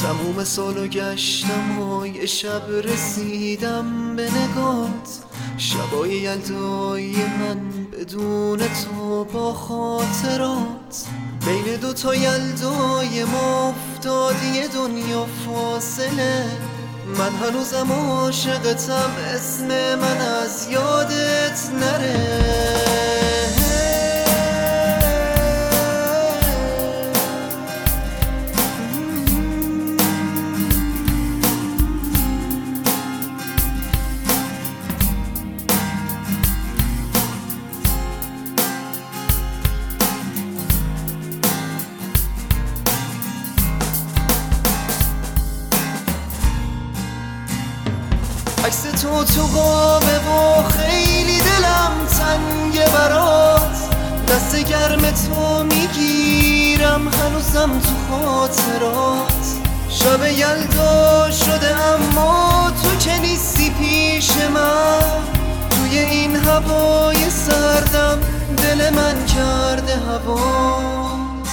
تموم سالو گشتم و یه شب رسیدم به نگات، شبای یلدای من بدون تو با خاطرات. بین دوتا یلدای ما افتاد یه دنیا فاصله، من هنوزم عاشقتم، اسم من از یادت نره. عکس تو قابه و خیلی دلم تنگه برات، دست گرم تو میگیرم هنوزم تو خاطرات. شب یلدا شده اما تو که نیستی پیش من، توی این هوای سردم دل من کرده هوا.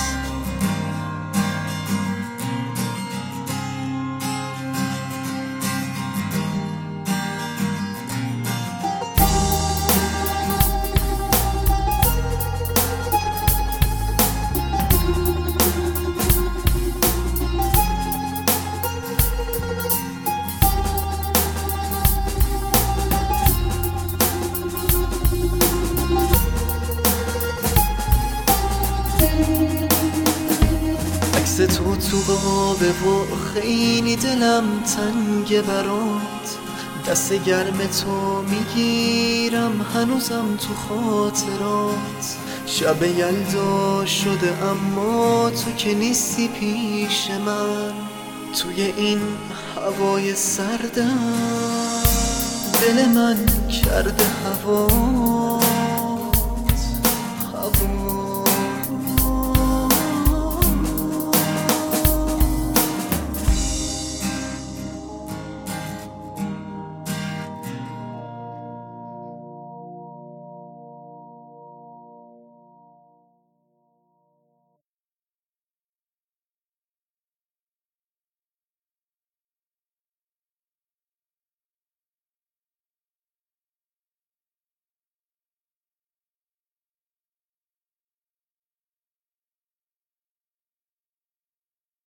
عکس تو قابه و خیلی دلم تنگه برات، دست گرم تو میگیرم هنوزم تو خاطرات. شب یلدا شده اما تو که نیستی پیش من، توی این هوای سردم دل من کرده هوا.